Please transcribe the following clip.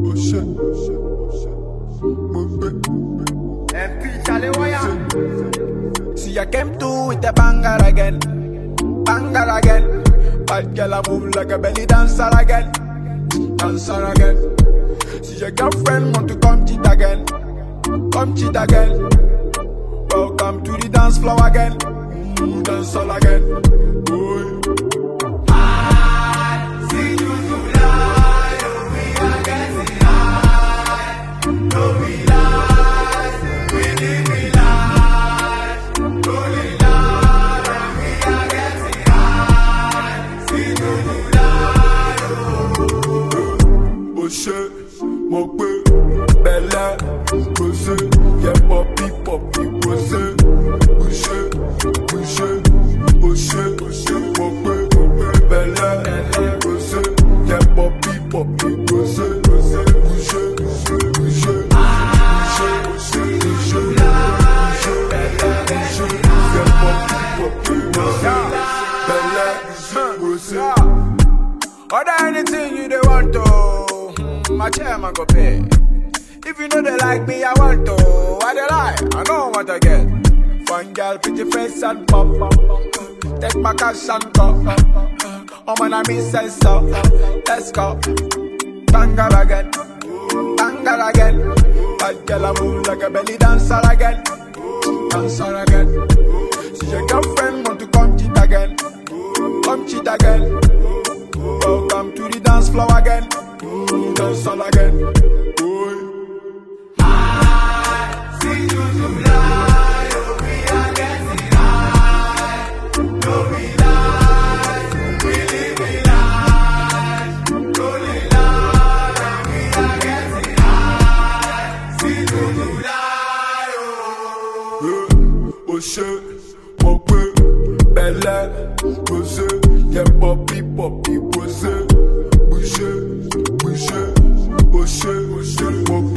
MP Charlie Wire. See, I came through with a banger again. Banger again. Bad girl, I move like a belly dancer again. Dancer again. See, your girlfriend want to come cheat again. Come cheat again. Welcome to the dance floor again. Dance all again. Boy. Mon peu, belle, posé, y'a poppy, posé, bouché, mon peu, belle, posé, y'a poppy, posé, bouché, order anything you they want to. My chairman go pay. If you know they like me, I want to. I they lie, I know what I get. Fun girl, pretty face and pop. Take my cash and go. Oh man, I miss sense so. Let's go. Banger again. Banger again. Bad girl, I move like a belly dancer again. Dancer again. See your girlfriend want to come cheat again. Come cheat again. Welcome to the dance floor again. Dance all again. Boy. I see you tonight. We are getting high. No relax. We live in life. Rolling loud. We are getting high. See you tonight. Oh shit, mon peu, belle, posé, y'a poppy, posé, bouché, mon peu.